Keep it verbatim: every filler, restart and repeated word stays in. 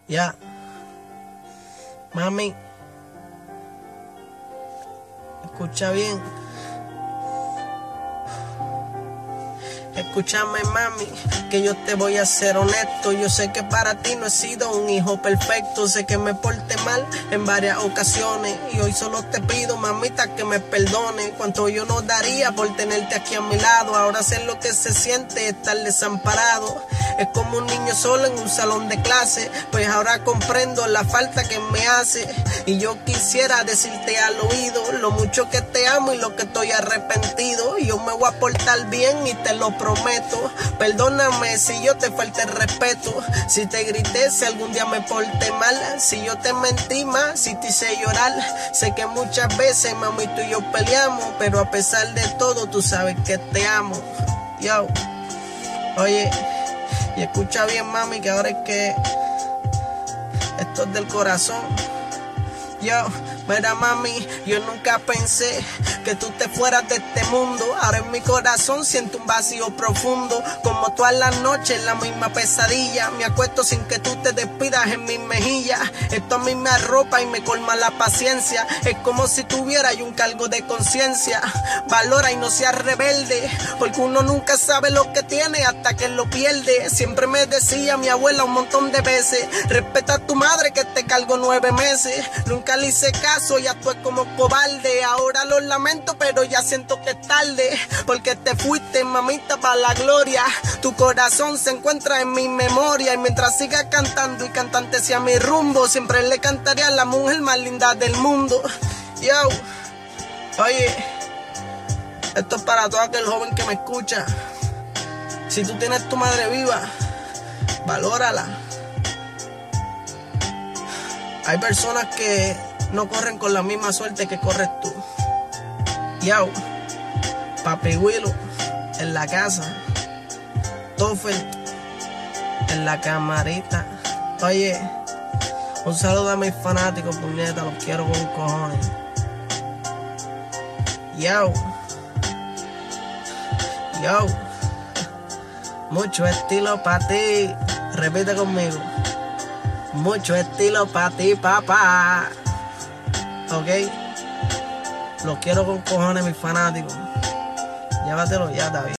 Ya. Mami. Escucha bien. Escúchame, mami, que yo te voy a ser honesto. Yo sé que para ti no he sido un hijo perfecto. Sé que me porté mal en varias ocasiones y hoy solo te pido, mamita, que me perdone. Cuánto yo no daría por tenerte aquí a mi lado. Ahora sé lo que se siente estar desamparado. Es como un niño solo en un salón de clase. Pues ahora comprendo la falta que me hace. Y yo quisiera decirte al oído lo mucho que te amo y lo que estoy arrepentido. Yo me voy a portar bien y te lo prometo. Perdóname si yo te falté el respeto, si te grité, si algún día me porté mal, si yo te mentí más, si te hice llorar. Sé que muchas veces, mami, tú y yo peleamos, pero a pesar de todo, tú sabes que te amo. Yo, oye, y escucha bien, mami, que ahora es que esto es del corazón. Yo, mira, mami, yo nunca pensé que tú te fueras de este mundo. Ahora en mi corazón siento un vacío profundo, como todas las noches la misma pesadilla. Me acuesto sin que tú te despidas en mis mejillas. Esto a mí me arropa y me colma la paciencia. Es como si tuviera un cargo de conciencia. Valora y no seas rebelde, porque uno nunca sabe lo que tiene hasta que lo pierde. Siempre me decía mi abuela un montón de veces: respeta a tu madre que te cargó nueve meses. Nunca le hice caso y actué como cobarde. Ahora lo lamento, pero ya siento que es tarde, porque te fuiste, mamita, para la gloria. Tu corazón se encuentra en mi memoria, y mientras siga cantando y cantante sea mi rumbo, siempre le cantaré a la mujer más linda del mundo. Yo, oye, esto es para todo aquel joven que me escucha. Si tú tienes tu madre viva, valórala. Hay personas que no corren con la misma suerte que corres tú. Yo, Papi Willow en la casa, Toffel en la camarita. Oye, un saludo a mis fanáticos, puñeta, los quiero con cojones. Yo, yo, mucho estilo para ti. Repite conmigo. Mucho estilo para ti, papá. Ok. Los quiero con cojones, mis fanáticos. Llévatelo ya, David.